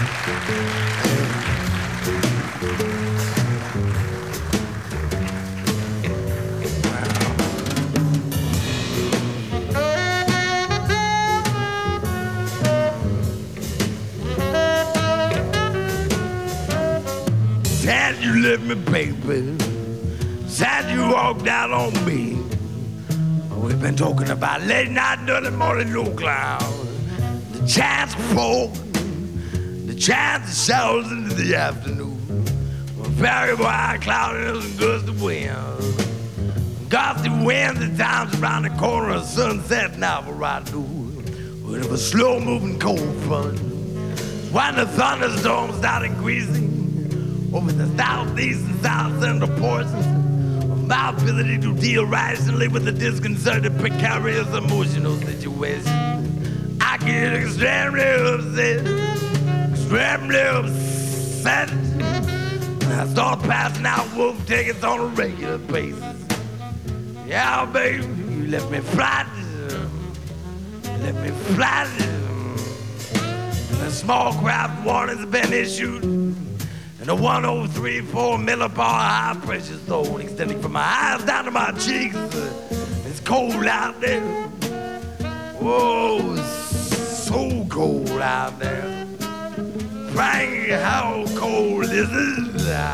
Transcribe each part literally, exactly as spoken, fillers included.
Sad you left me, baby. Sad you walked out on me. We've been talking about late night, early morning, low cloud. The chance for the chance of showers into the afternoon. Very wide, cloudiness and gusty wind. Gusty winds at times around the corner of sunset now for right noon. When it was slow moving cold front. When the thunderstorms started increasing over the southeast and south central portions of my ability to deal rationally with the disconcerting, precarious emotional situation. I get extremely upset, extremely upset. I start passing out wolf tickets on a regular basis. Yeah, baby, you left me flat. You left me flat. The small craft warnings have been issued. And the one oh three point four millibar high pressure zone extending from my eyes down to my cheeks. It's cold out there. Whoa, it's so cold out there. Frank, how cold is it?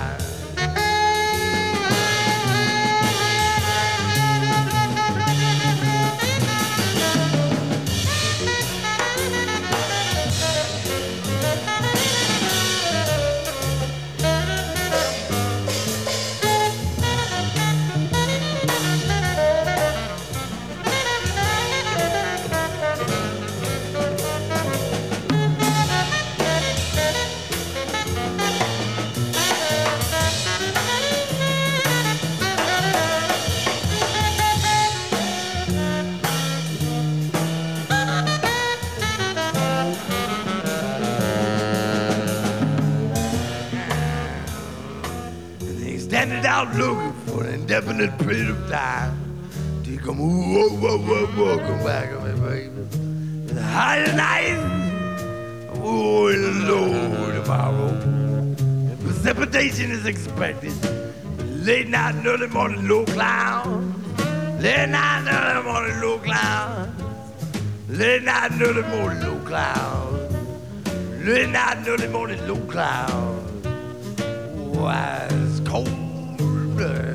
Standing out looking for an indefinite period of time till you come, whoa, whoa, whoa, whoa, come back to me, baby. It's high tonight, oh, it's low tomorrow. And precipitation is expected. Late night, early morning, low clouds. Late night, early morning, low clouds. Late night, early morning, low clouds. Late night, early morning, low clouds. Oh, it's cold.